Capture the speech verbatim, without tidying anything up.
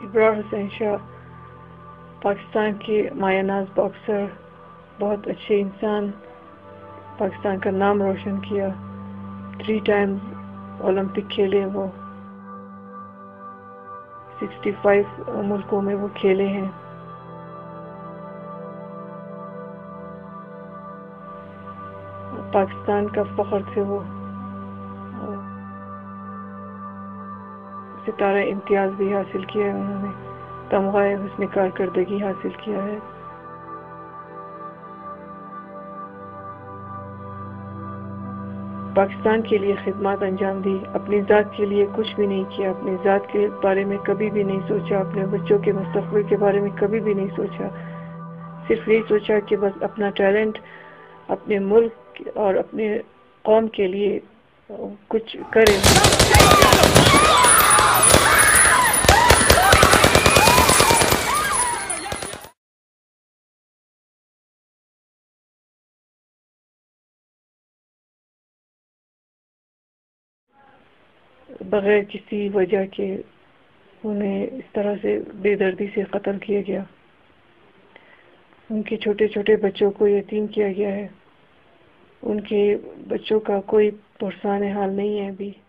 ابرار حسین شاہ پاکستان کے مایہ ناز باکسر، بہت اچھے انسان، پاکستان کا نام روشن کیا، تھری ٹائمز اولمپک کھیلے، وہ سکسٹی فائیو ملکوں میں وہ کھیلے ہیں۔ پاکستان کا فخر تھے وہ، ستارہ امتیاز بھی حاصل کیا ہے انہوں نے، تمغہ حسن کارکردگی حاصل کیا ہے۔ پاکستان کے لیے خدمات انجام دی، اپنی ذات کے لیے کچھ بھی نہیں کیا، اپنی ذات کے بارے میں کبھی بھی نہیں سوچا، اپنے بچوں کے مستقبل کے بارے میں کبھی بھی نہیں سوچا، صرف یہی سوچا کہ بس اپنا ٹیلنٹ اپنے ملک اور اپنے قوم کے لیے کچھ کرے۔ بغیر کسی وجہ کے انہیں اس طرح سے بے دردی سے قتل کیا گیا، ان کے چھوٹے چھوٹے بچوں کو یتیم کیا گیا ہے، ان کے بچوں کا کوئی پرسان حال نہیں ہے ابھی۔